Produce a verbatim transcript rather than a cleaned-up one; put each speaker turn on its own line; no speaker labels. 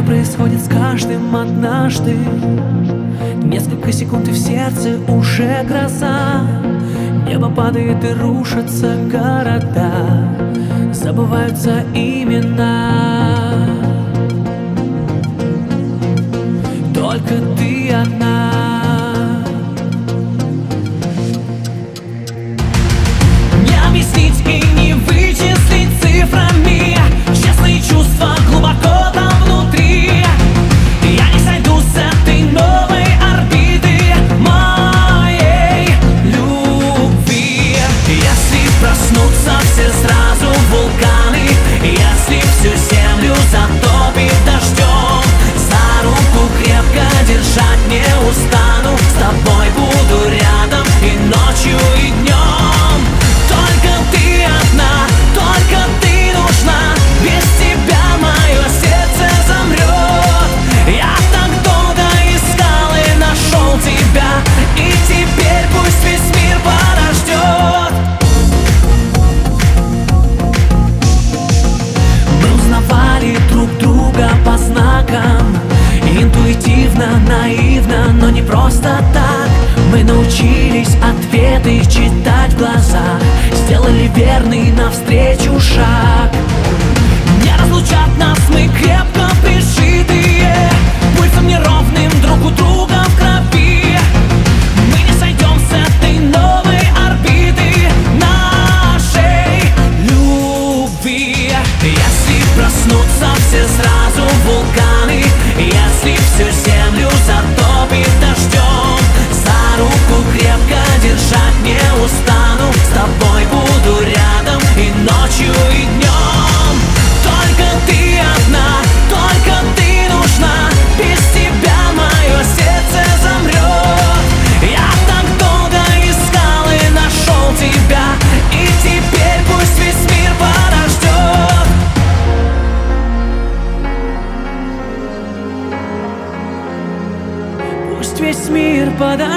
Это происходит с каждым однажды. Несколько секунд и в сердце уже гроза. Небо падает и рушатся города, забываются имена. Только ты одна. Не объяснить и не вычислить цифрами честные чувства глубоко там внутри. Я не сойду с этой новой орбиты моей любви. Если проснутся все сразу вулканы, если всю землю затопит дождем, за руку крепко держать не устану. С тобой буду рядом и ночью, и днем. Только ты одна, только ты нужна. Без тебя мое сердце замрет. Я так долго искал и нашел тебя, и теперь пусть весь мир подождет. Мы узнавали друг друга по знакам, интуитивно, наивно, но не просто так. Мы научились ответы читать в глазах, сделали верный навстречу шаг. Не разлучат нас, мы крепко прижитые, пульсом неровным друг у друга в крови. Мы не сойдем с этой новой орбиты нашей любви. Если проснутся все сразу вулканы, если всю землю затопит дождем, за руку крепко держать не устану. С тобой буду рядом и ночью, и днем. Только ты одна, только ты нужна. Без тебя мое сердце замрет. Я так долго искал и нашел тебя, и теперь пусть весь мир подождет. Пусть весь мир подождет.